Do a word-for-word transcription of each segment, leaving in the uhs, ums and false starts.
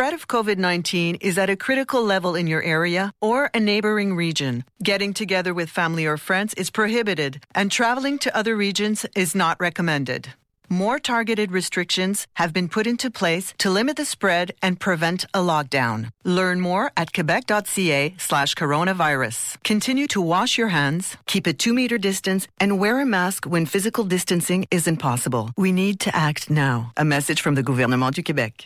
Threat of COVID nineteen is at a critical level in your area or a neighboring region. Getting together with family or friends is prohibited, and traveling to other regions is not recommended. More targeted restrictions have been put into place to limit the spread and prevent a lockdown. Learn more at quebec.ca slash coronavirus. Continue to wash your hands, keep a two-meter distance, and wear a mask when physical distancing isn't possible. We need to act now. A message from the Gouvernement du Québec.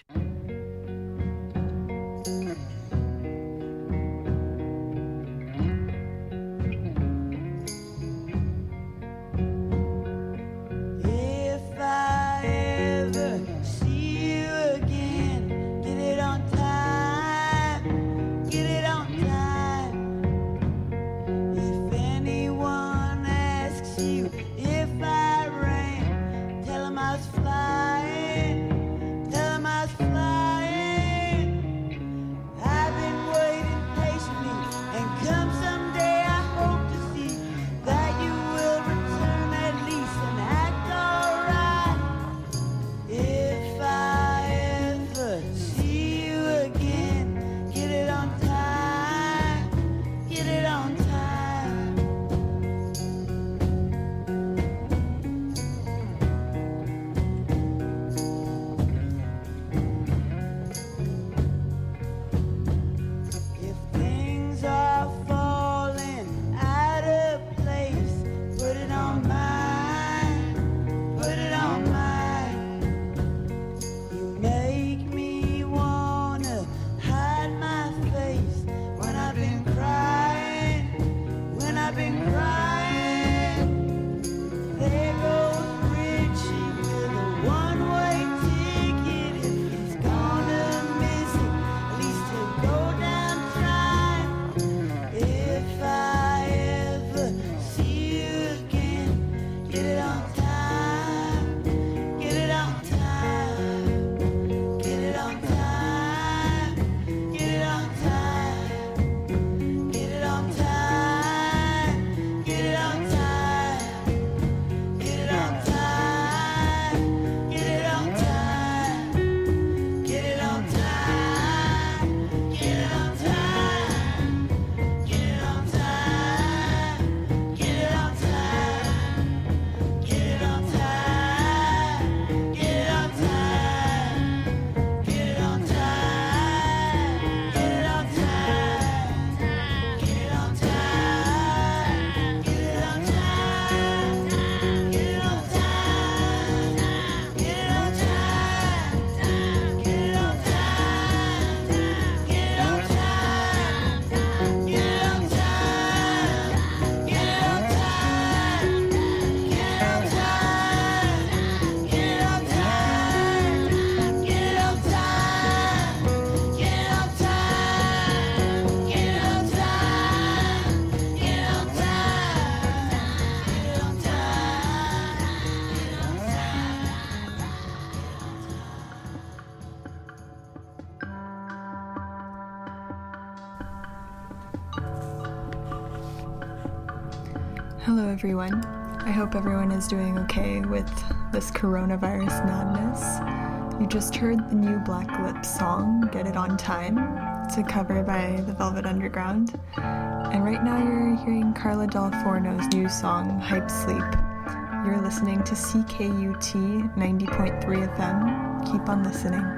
Hello everyone. I hope everyone is doing okay with this coronavirus madness. You just heard the new Black Lips song, Get It On Time. It's a cover by the Velvet Underground. And right now you're hearing Carla Del Forno's new song, Hype Sleep. You're listening to C K U T ninety point three F M. Keep on listening.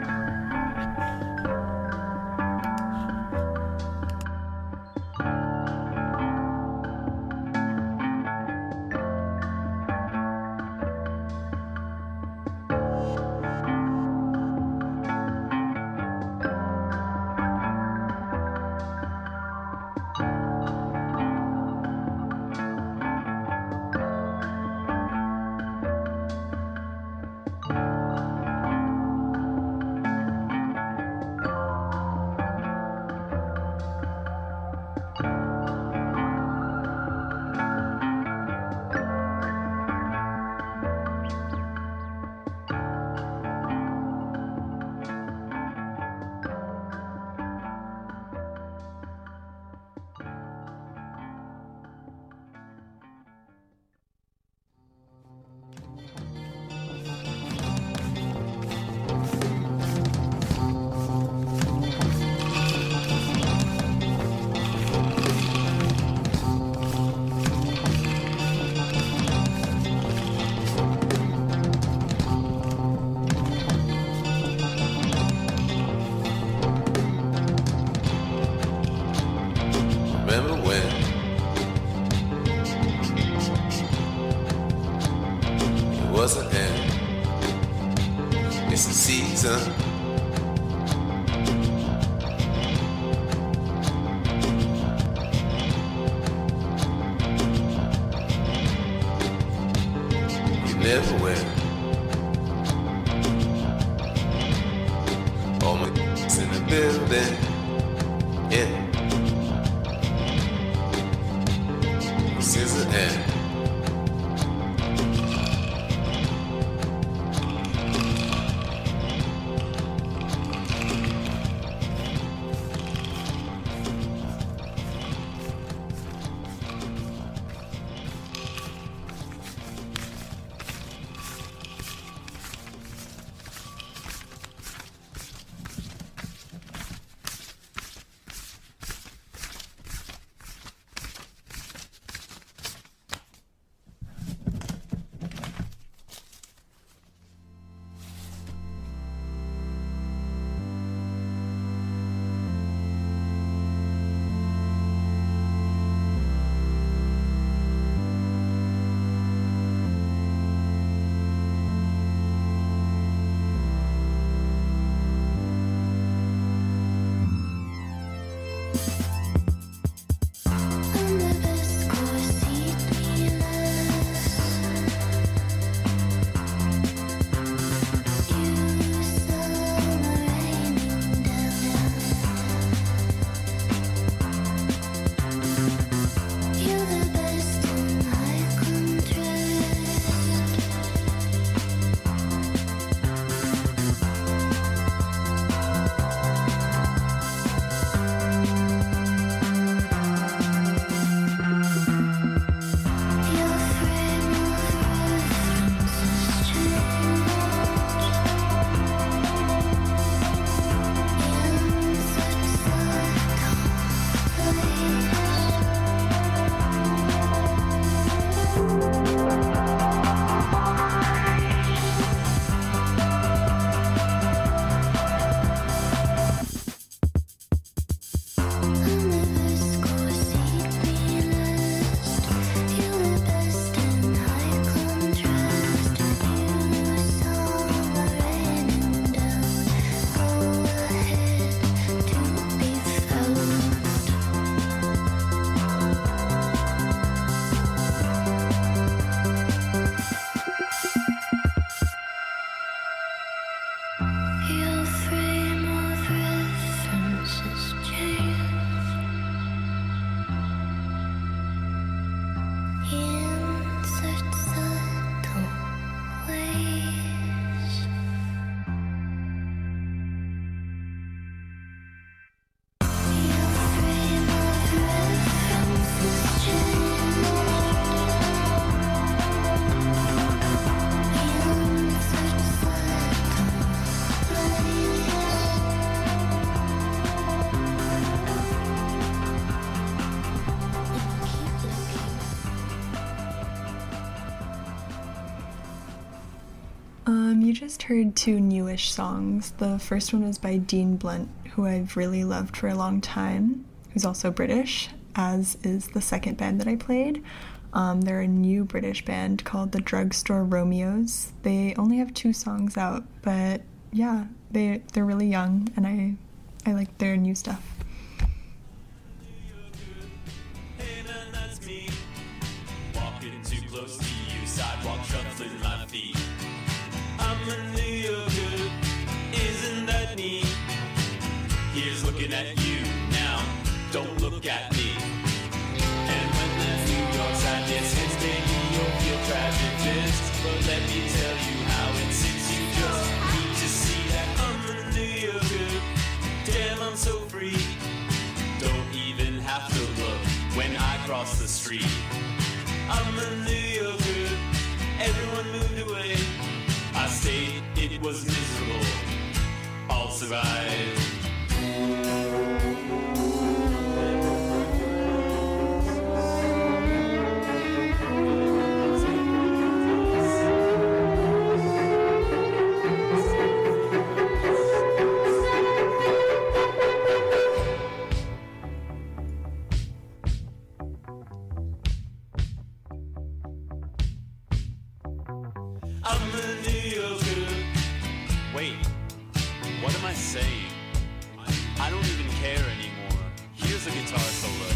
was an end. It's a season. You never win. All my in the building. Yeah. This is the end. Um, you just heard two newish songs. The first one was by Dean Blunt, who I've really loved for a long time, who's also British, as is the second band that I played. Um, they're a new British band called the Drugstore Romeos. They only have two songs out, but yeah, they, they're really young, and I, I like their new stuff. Here's looking at you now, don't look at me. And when the New York sadness hits, baby, you'll feel tragic this. But let me tell you how it sits. You just need to see that I'm a New Yorker. Damn, I'm so free. Don't even have to look when I cross the street. I'm a New Yorker. Everyone moved away. I stayed, it was miserable. I'll survive. I'm a New Yorker. Wait, what am I saying? I don't even care anymore. Here's a guitar solo.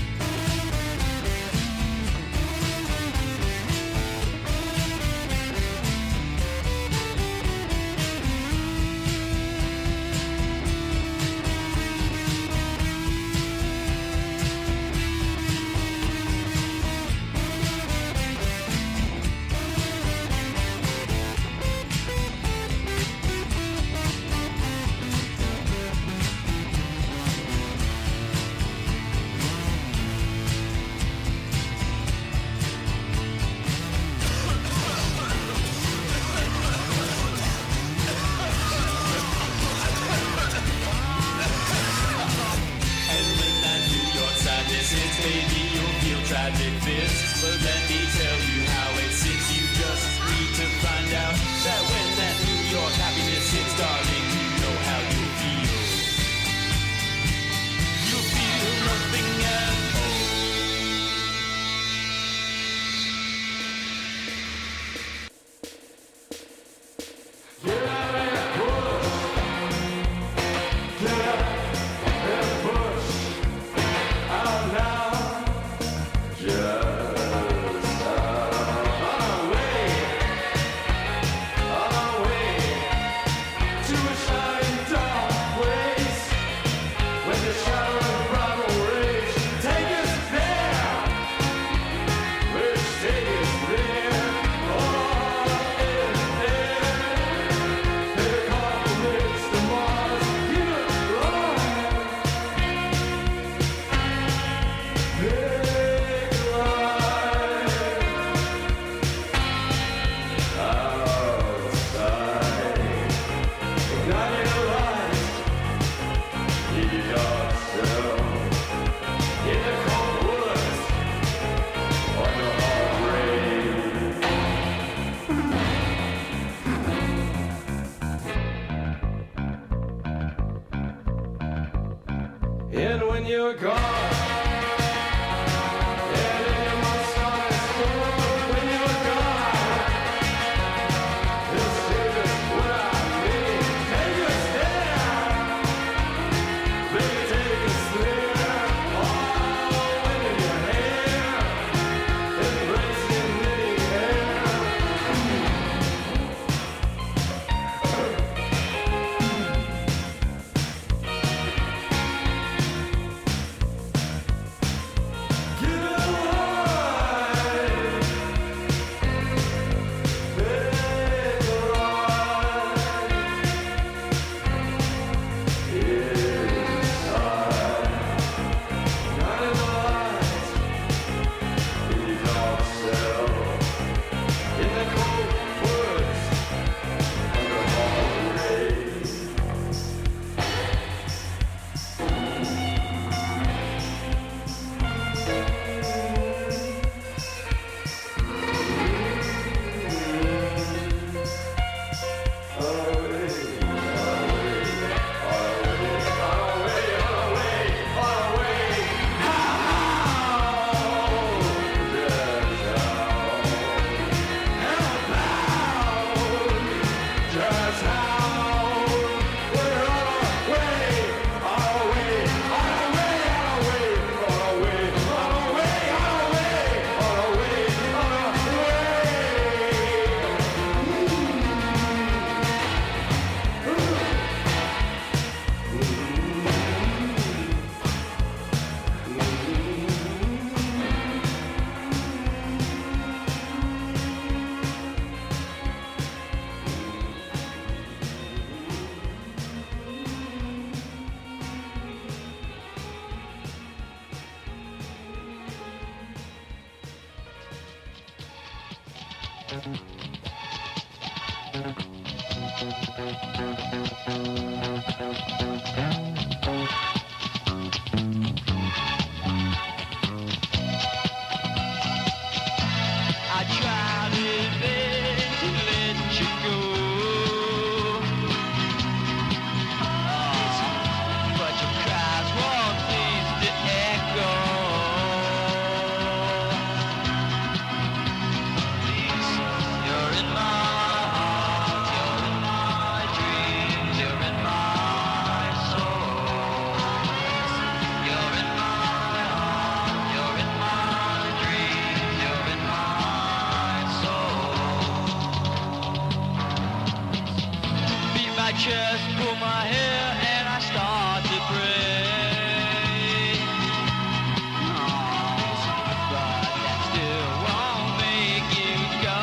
You're in my my chest, pull my hair, and I start to pray. Oh, but that still won't make you go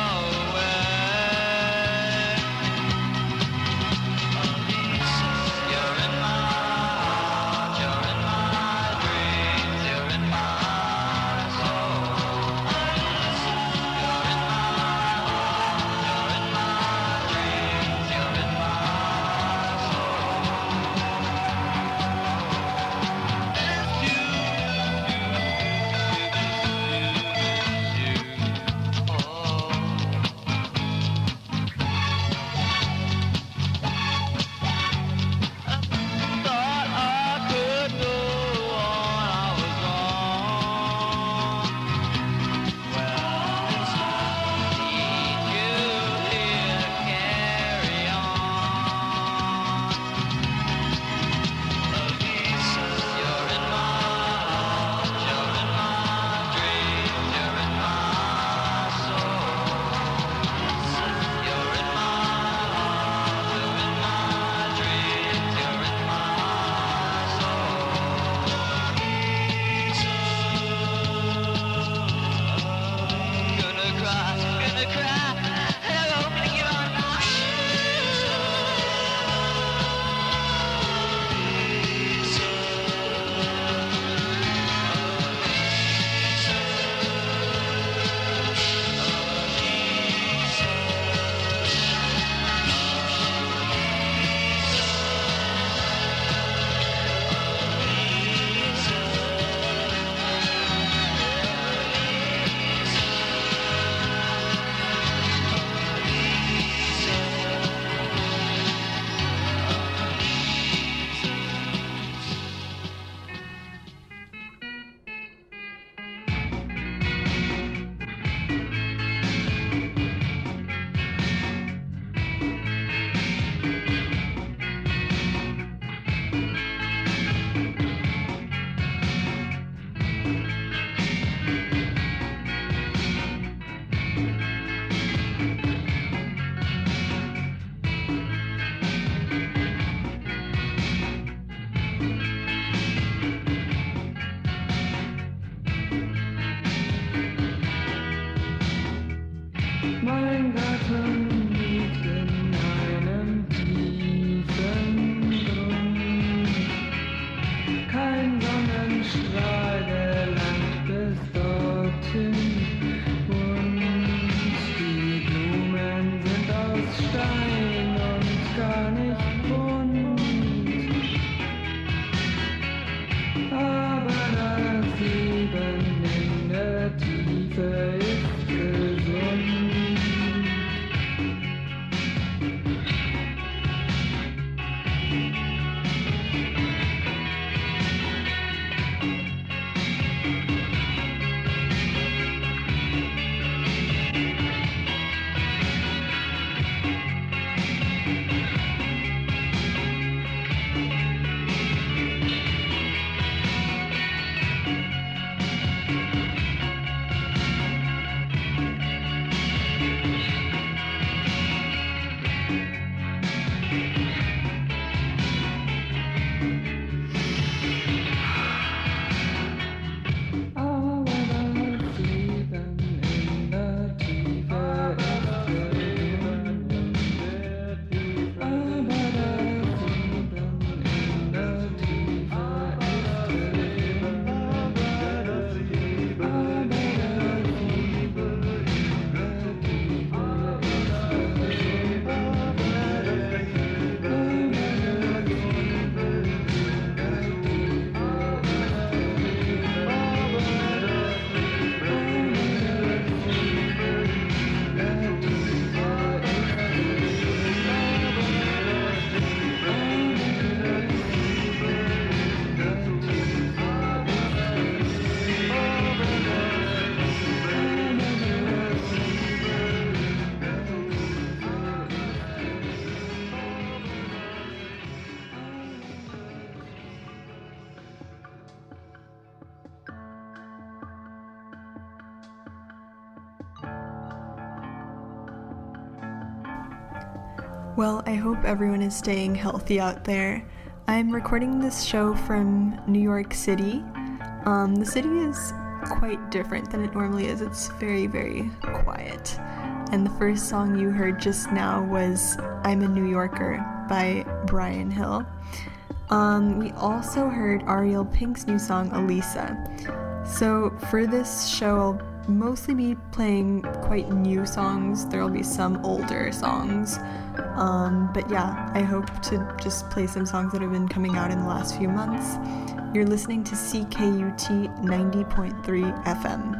away. You're in my heart, you're in my dreams, you're in my soul. You're in my heart, you're in my dreams, you're in my thought I could go on, I was wrong. Well, it's need you here to carry on. You're in my heart, you're in my dreams, you're in my soul. You're in my heart, you're in my dreams, you're in my soul. Gonna cry, gonna cry, and I'm hoping to get on now. Mein Garten liegt in einem tiefen Grund. Kein Sonnenstrahl gelangt bis dorthin. Und die Blumen sind aus Stein und gar nicht bunt. Aber das Leben in der Tiefe ist gesund. Well, I hope everyone is staying healthy out there. I'm recording this show from New York City. Um, the city is quite different than it normally is. It's very, very quiet. And the first song you heard just now was I'm a New Yorker by Brian Hill. Um, we also heard Ariel Pink's new song, Elisa. So for this show, I'll mostly be playing quite new songs. There'll be some older songs. Um, but yeah, I hope to just play some songs that have been coming out in the last few months. You're listening to C K U T ninety point three F M.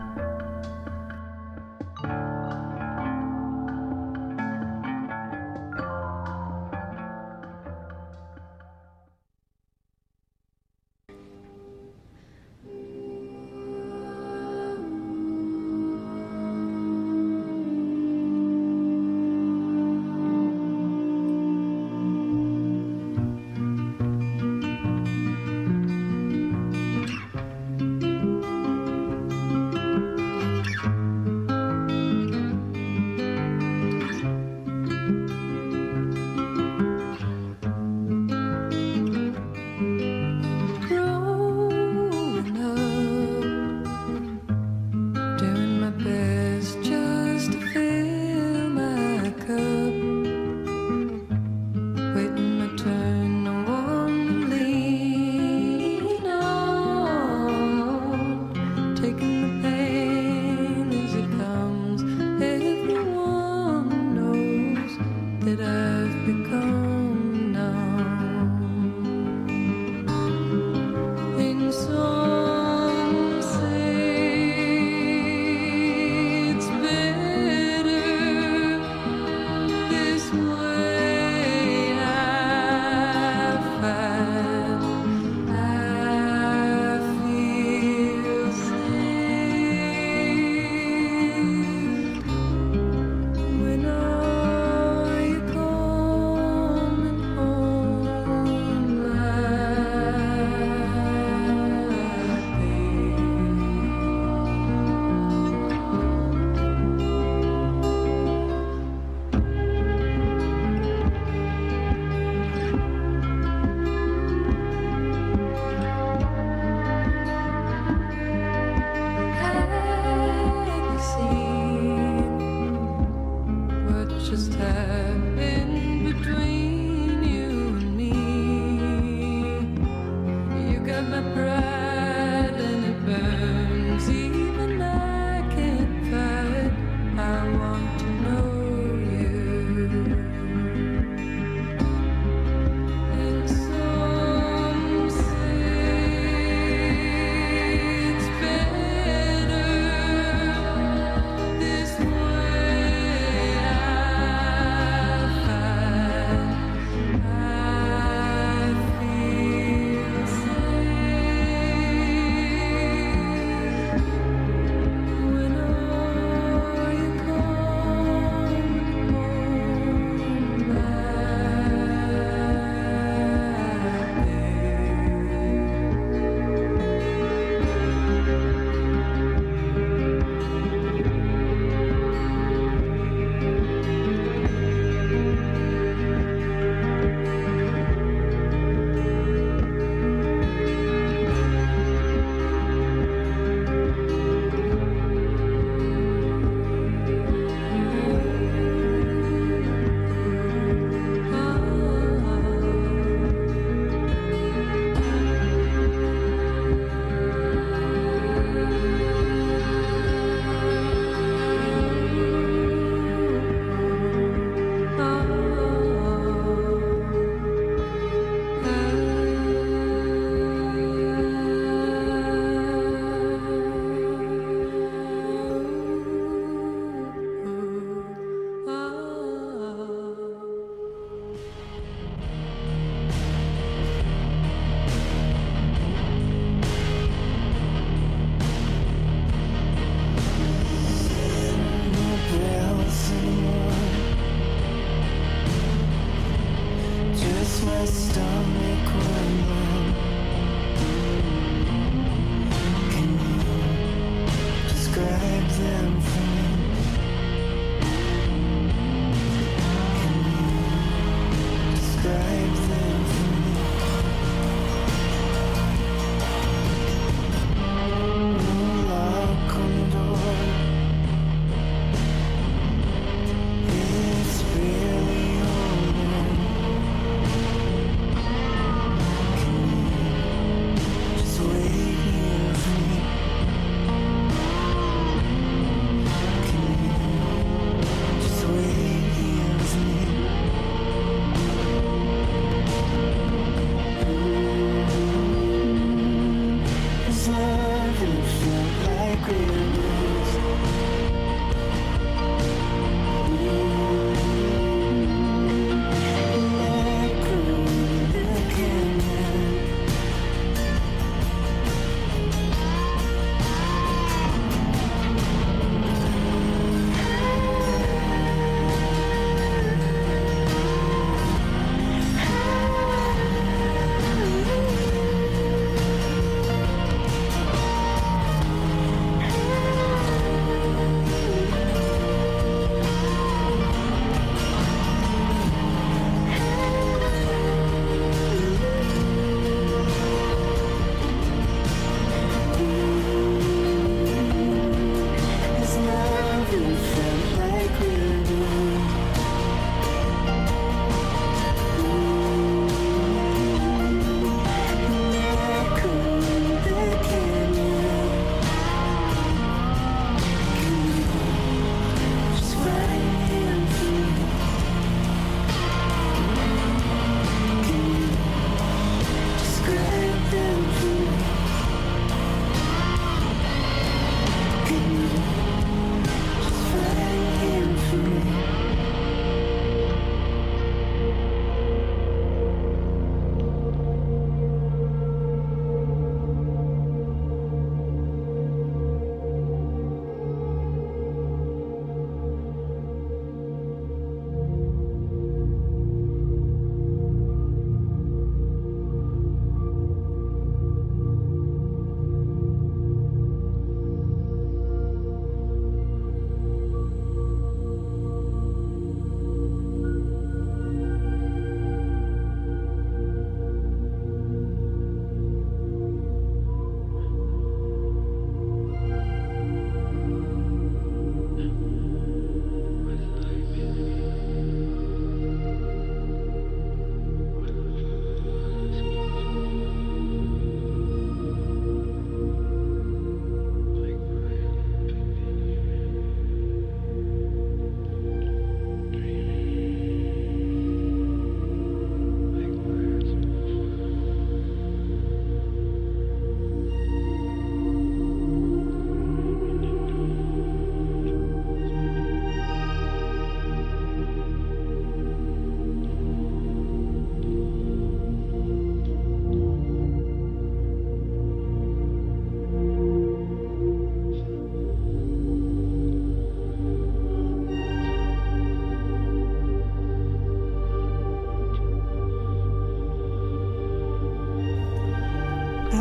them for me. Can you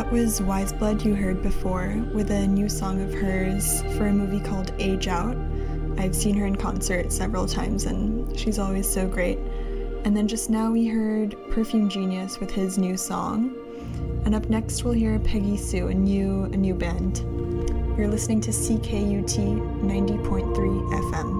was Wise Blood you heard before, with a new song of hers for a movie called Age Out. I've seen her in concert several times and she's always so great. And then just now we heard Perfume Genius with his new song. And up next we'll hear Peggy Sue, a new, a new band. You're listening to C K U T ninety point three F M.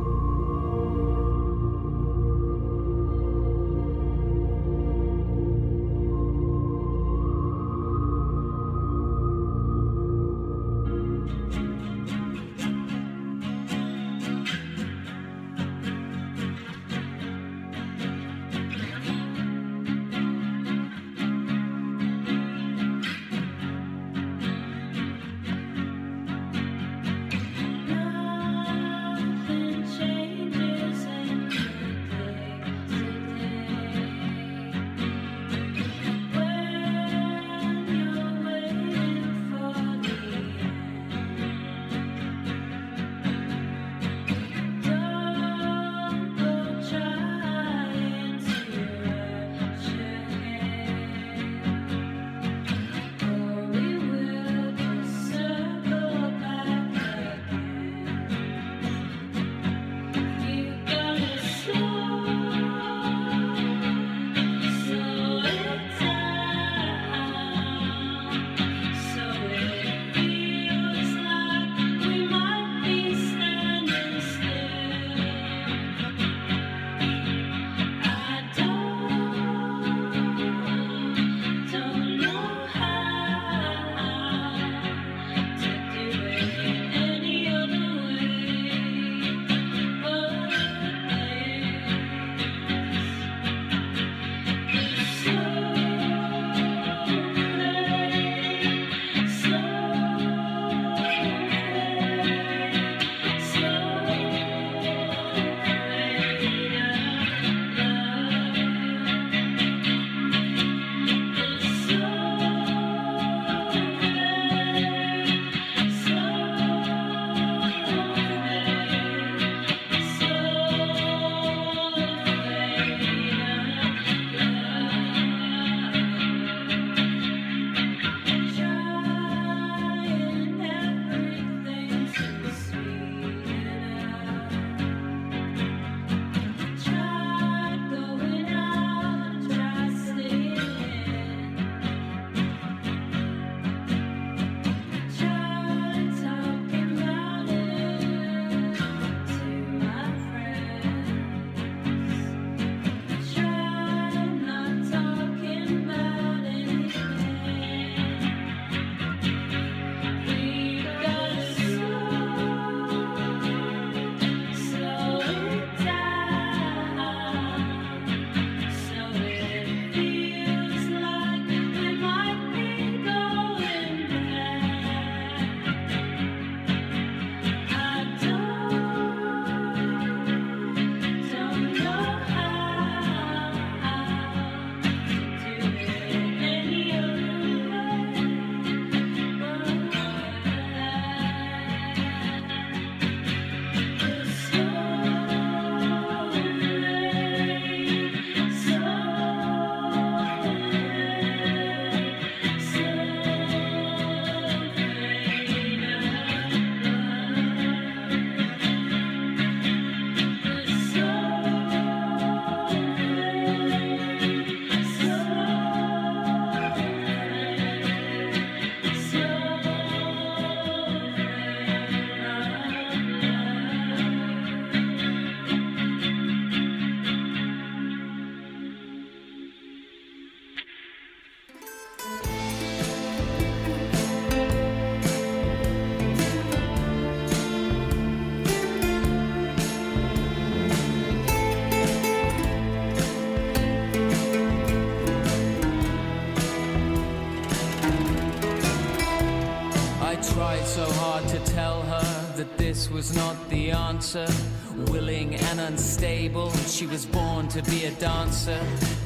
this was not the answer. Willing and unstable, she was born to be a dancer.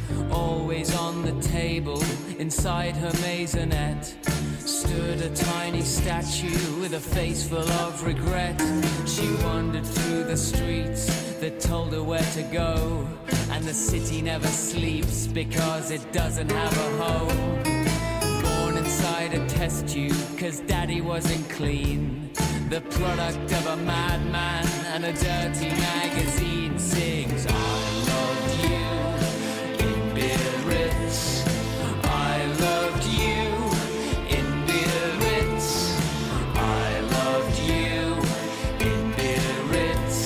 Always on the table, inside her maisonette, stood a tiny statue with a face full of regret. She wandered through the streets that told her where to go, and the city never sleeps because it doesn't have a home. Born in inside a test tube, cause daddy wasn't clean. The product of a madman and a dirty magazine sings, I loved you in Biarritz. I loved you in Biarritz. I loved you in Biarritz.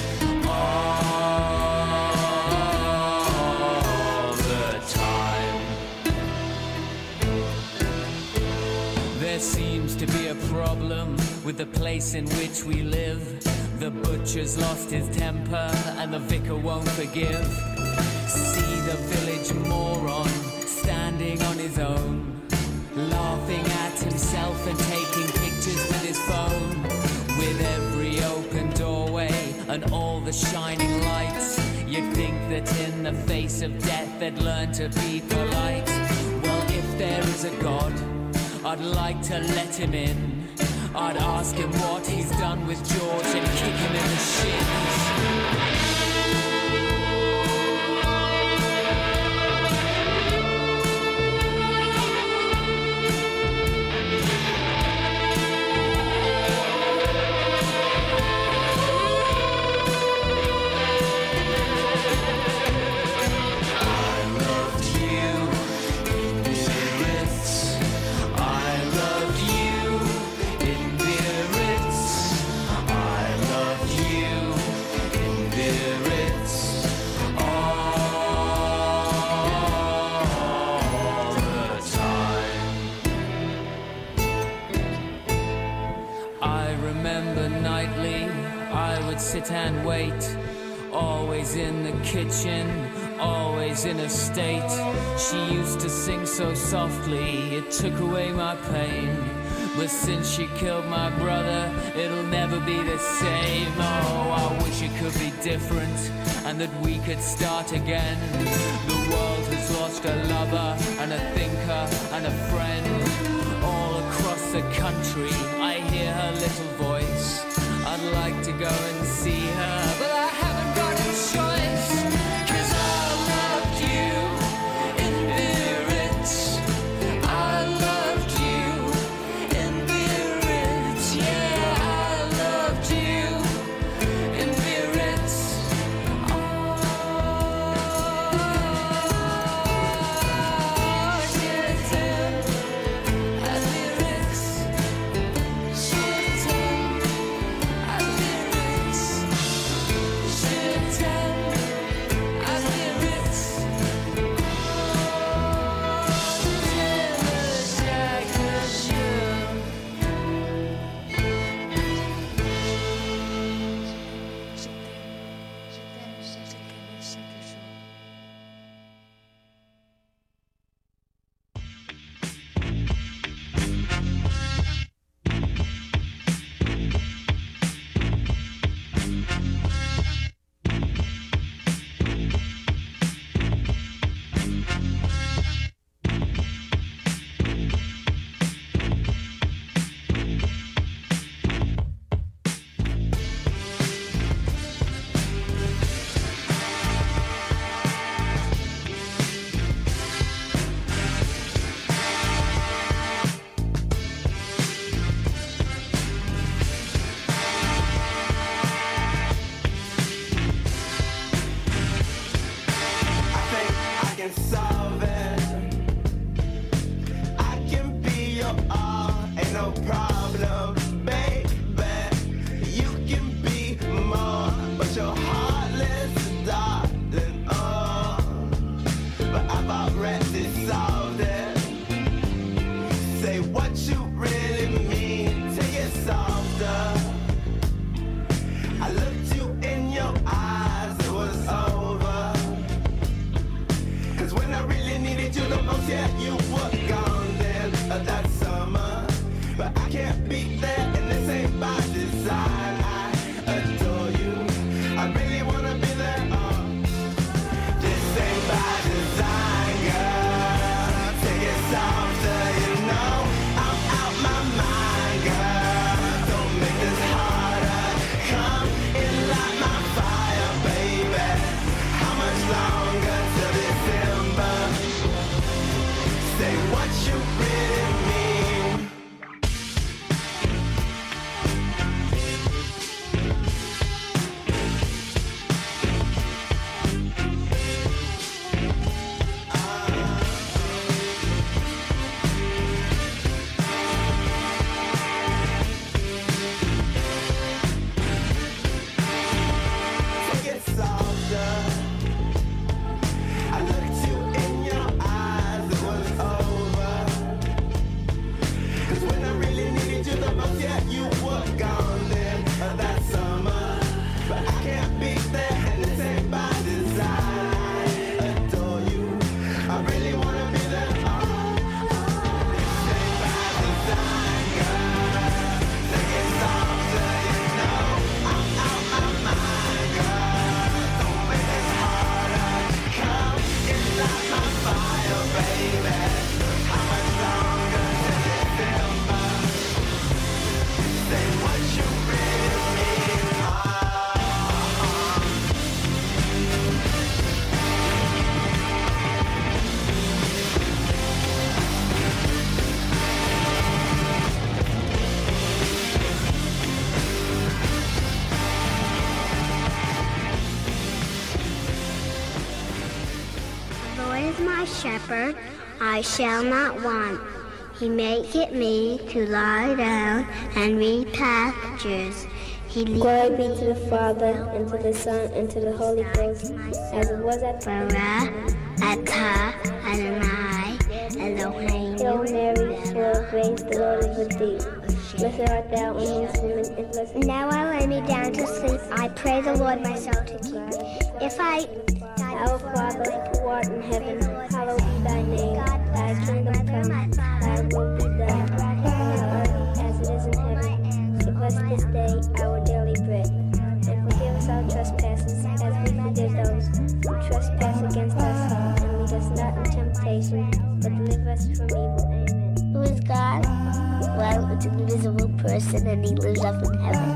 All the time. There seems to be a problem with the place in which we live. The butcher's lost his temper and the vicar won't forgive. See the village moron standing on his own, laughing at himself and taking pictures with his phone. With every open doorway and all the shining lights, you'd think that in the face of death they'd learn to be polite. Well, if there is a God, I'd like to let him in. I'd ask him what he's done with George and kick him in the shins. Sit and wait, always in the kitchen, always in a state. She used to sing so softly, it took away my pain. But since she killed my brother, it'll never be the same. Oh, I wish it could be different, and that we could start again. The world has lost a lover, and a thinker, and a friend. All across the country, I hear her little voice. I'd like to go and see her, but I haven't got a choice. Cause I loved you in Biarritz. I loved you in Biarritz. Yeah, I loved you in Biarritz. Oh, yeah, at Biarritz. Shit, is my shepherd, I shall not want. He maketh me to lie down and read pastures. He Glory be to the Father, and to the Son, and to the Holy Ghost, as it was at Farah, Atah, Adonai, Elohim. Hail Mary, full of grace, the Lord is with thee. Blessed art thou amongst women, and blessed. Now I lay me down to sleep. I pray the Lord my soul to keep. If I Our Father, who art in heaven, hallowed be thy name. Thy kingdom come, thy will be done, on earth as it is in heaven. Give us this day our daily bread, and forgive us our trespasses, as we forgive those who trespass against us. And lead us not in temptation, but deliver us from evil. Amen. Who is God? Well, it's an invisible person, and he lives up in heaven.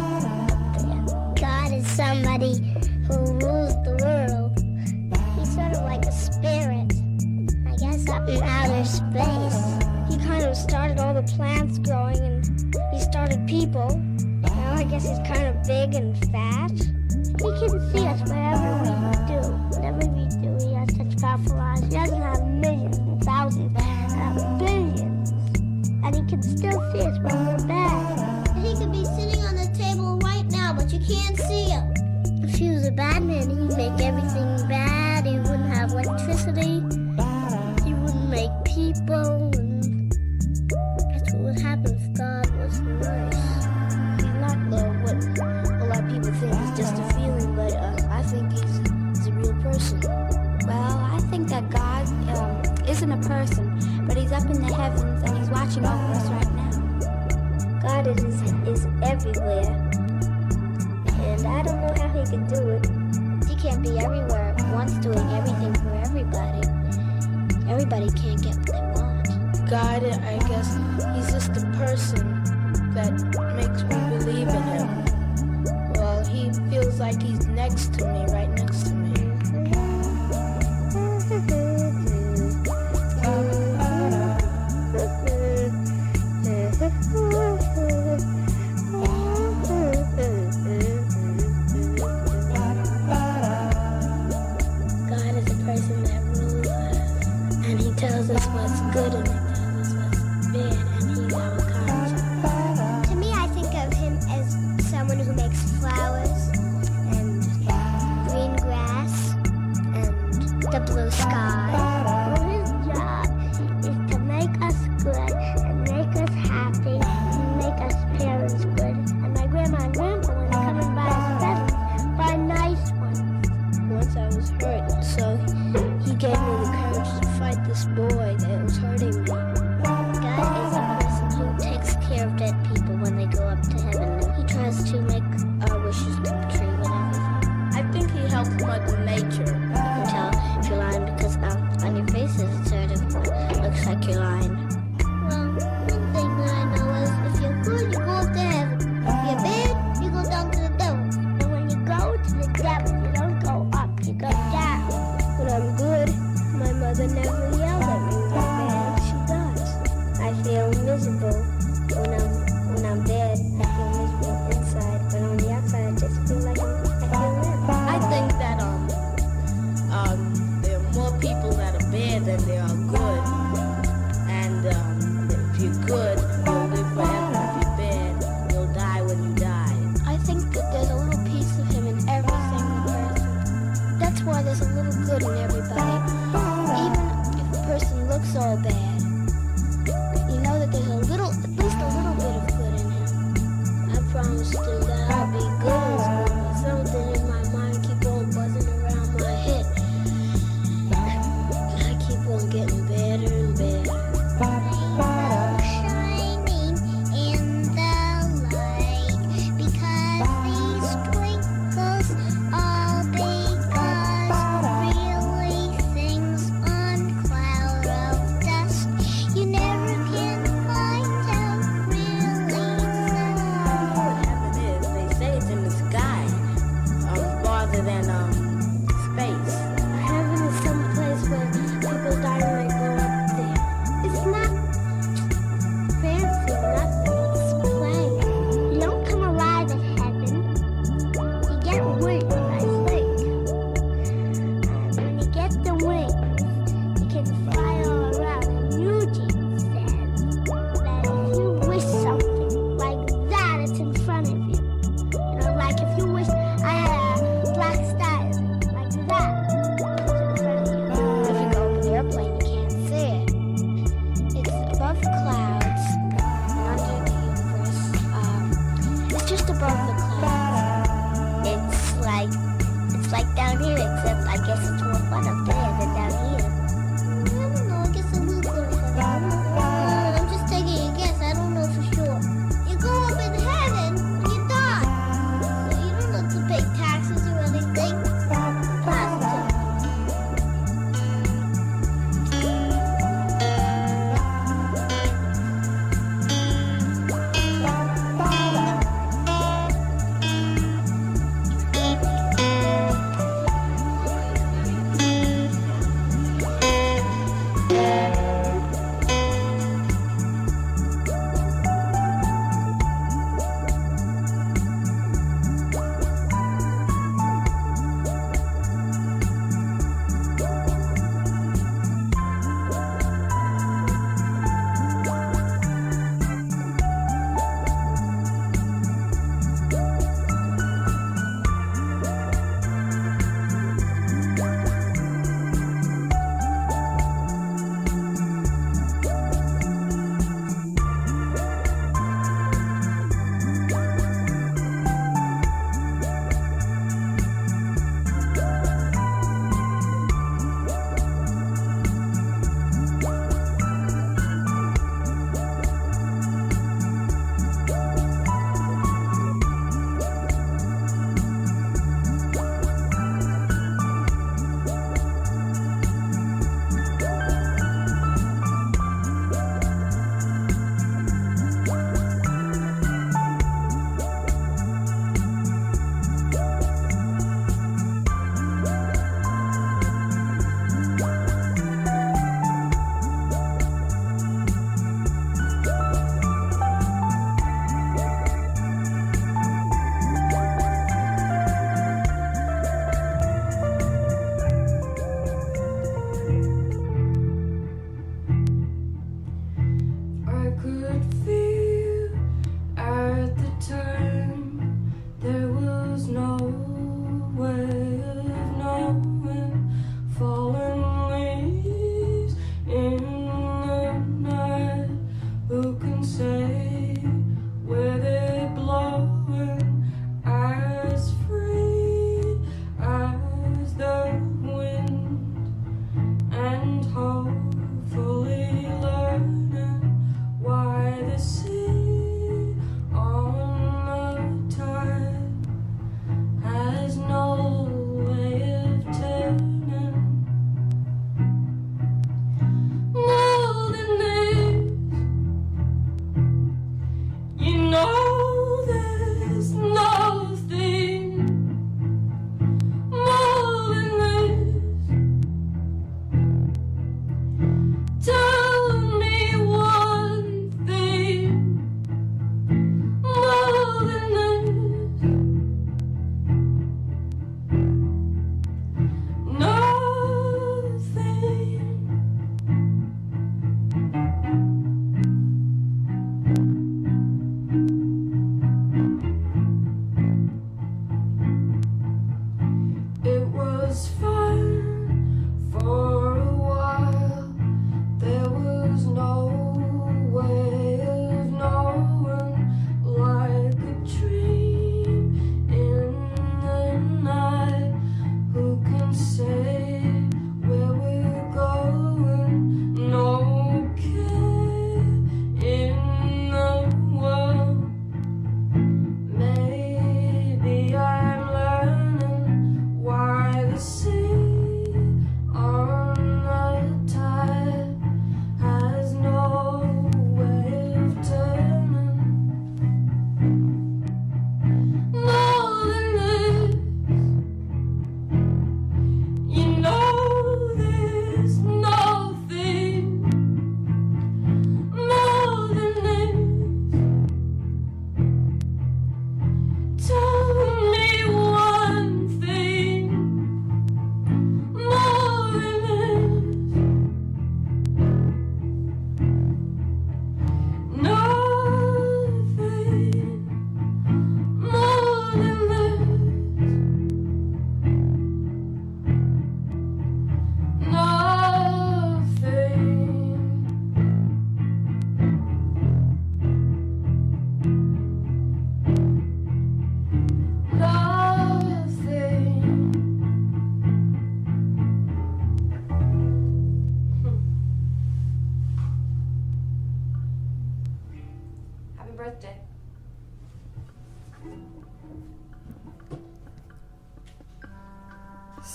God is somebody who rules the world. Sort of like a spirit, I guess, up in outer space. He kind of started all the plants growing, and he started people. Now I guess he's kind of big and fat. He can see us wherever we do. Whatever we do, he has such powerful eyes. He doesn't have millions and thousands, uh, billions. And he can still see us when we're bad. He could be sitting on the table right now, but you can't see him. If he was a bad man, he'd make everything bad. He wouldn't have electricity. He wouldn't make people. And that's what would happen if God was nice. He's not uh, what a lot of people think is just a feeling, but uh, I think he's, he's a real person. Well, I think that God um, isn't a person, but he's up in the heavens and he's watching over us right now. God is, is everywhere. And I don't know how he could do it. He can't be everywhere at once doing everything for everybody. Everybody can't get what they want. God, I guess, he's just a person that makes me believe in him. Well, he feels like he's next to me, right next to me. Tells us what's good and he tells us what's bad, and he's our conscience. To me, I think of him as someone who makes flowers and green grass and the blue sky. Well, his job is to make us good and make us happy and make us parents good. And my grandma and grandpa, when they come and buy us presents, buy nice ones. Once I was hurt, so he gave me the courage to fight this boy that was hurting me. God is a person who takes care of dead people when they go up to heaven. And he tries to make our wishes come true and everything. I think he helps Mother Nature. You can tell if you're lying because um, on your faces it sort of looks like you're lying. Well, one thing that I know is if you're good, you go up to heaven. If you're bad, you go down to the devil. And when you go to the devil, you don't go up, you go down. When I'm good, my mother never yelled at me when I'm bad. She does. I feel miserable when I'm when I'm bad. I feel miserable inside, but on the outside, I just feel like I'm, I feel limp. I think that um um there are more people that are bad than there are good, and um if you're good, you'll live forever. If you're bad, you'll die when you die. I think that there's a little piece of him in every single person. That's why there's a little good in everybody. Even if a person looks all bad, you know that there's a little, at least a little bit of good in him. I promised him that I'll be good in school, but something in my mind keep on buzzing around my head. I keep on getting better and better. Shining in the light, because these twinkles all because really things on cloud of dust. You never can find out really. What heaven is, they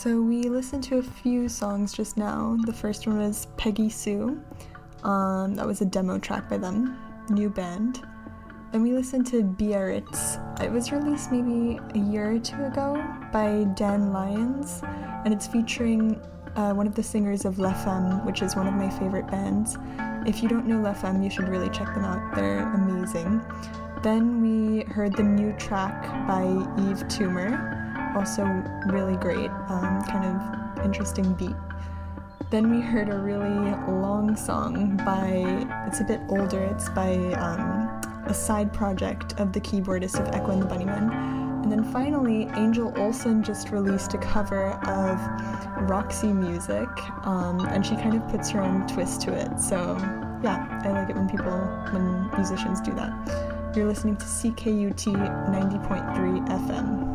So we listened to a few songs just now. The first one was Peggy Sue. Um, that was a demo track by them, new band. Then we listened to Biarritz. It was released maybe a year or two ago by Dan Lyons, and it's featuring uh, one of the singers of La Femme, which is one of my favorite bands. If you don't know La Femme, you should really check them out. They're amazing. Then we heard the new track by Eve Toomer, also really great, um, kind of interesting beat. Then we heard a really long song by, it's a bit older, it's by um, a side project of the keyboardist of Echo and the Bunnymen. And then finally, Angel Olsen just released a cover of Roxy Music, um, and she kind of puts her own twist to it. So yeah, I like it when people, when musicians do that. You're listening to C K U T ninety point three F M.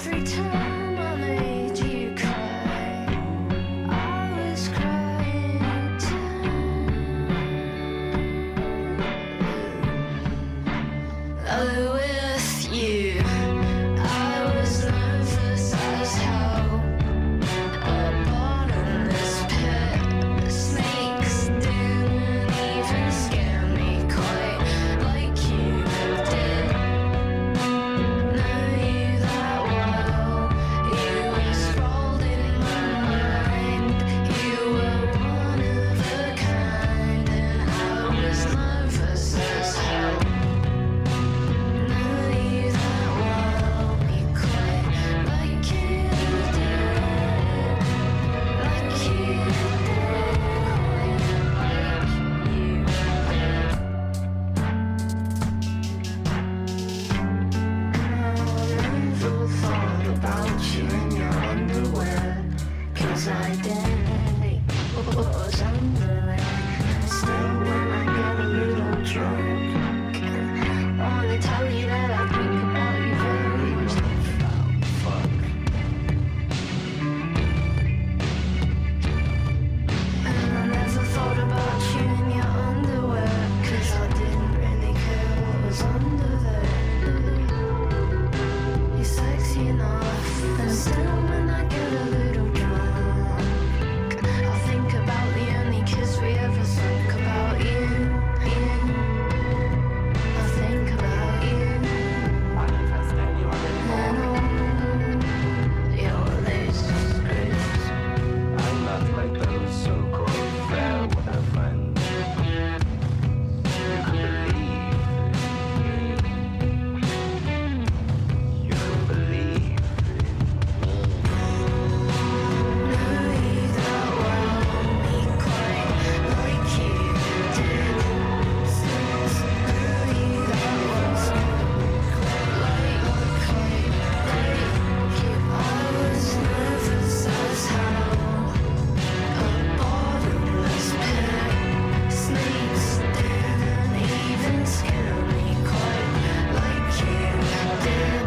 Every time I made you cry, I was crying too. Oh, with you, I was nervous as hell. A bottomless pit, snakes didn't even scare me quite like you did. Know you that well, you were sprawled in my mind. You were one of a kind, and I was nervous as hell. Know you that well, me quite like you did, like you did, quite like you did. I never thought about you in your underwear, 'cause I didn't was under there. Still when I get a little drunk, I wanna tell you that I think about you very much. Oh, fuck. And I never thought about you in your underwear, 'cause I didn't really care what was under there. You're sexy enough, and still when I get a little drunk, I think about the only kiss we ever spoke about you. You. I think about you. And all your lips. I'm not like those so-called fair weather friends. You can believe me. You can believe Know you that well, me quite like you did. Know you that well, quite like, quite like you. I was nervous as hell. A bottomless pit, snakes didn't even scare me quite like you did.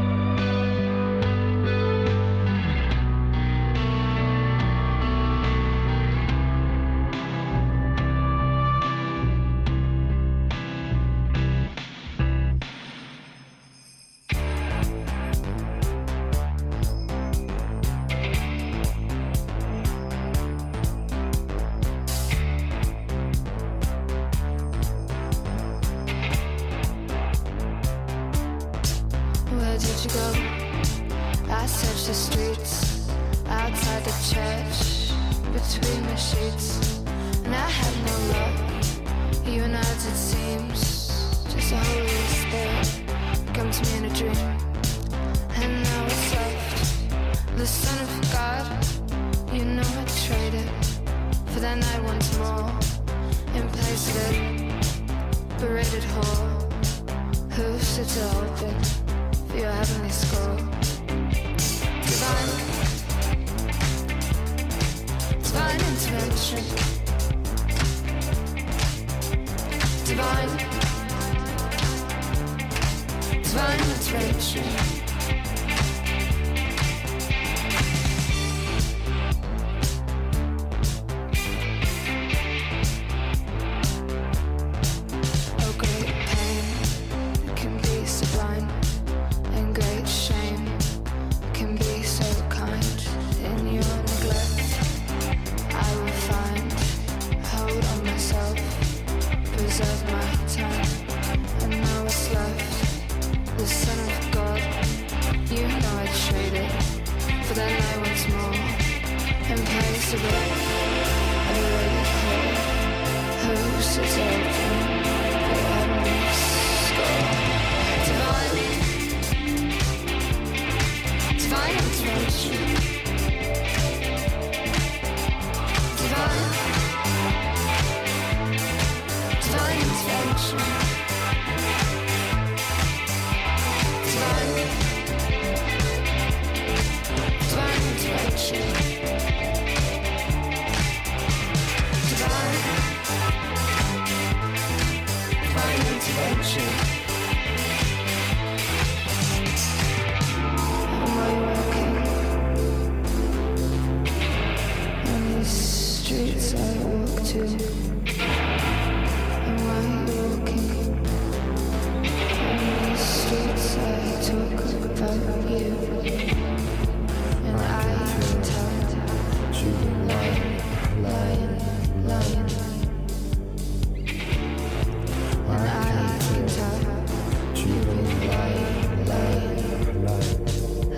Where did you go? I searched the streets, outside the church, between the sheets, and I had no luck. Even as it seems, just a Holy Spirit come to me in a dream, and now it's left. The Son of God, you know I traded for that night once more, in place of it, berated whore, who sits open for your heavenly score. Divine, divine intervention. Divine, divine intervention. Oh, great pain can be sublime, and great shame can be so kind. In your neglect, I will find, hold on myself, preserve my time, and now it's left. The Son of God, you know I traded for that night once more, in place of it, a berated whore, who sits open for your heavenly score. Divine, divine intervention. Divine, divine intervention.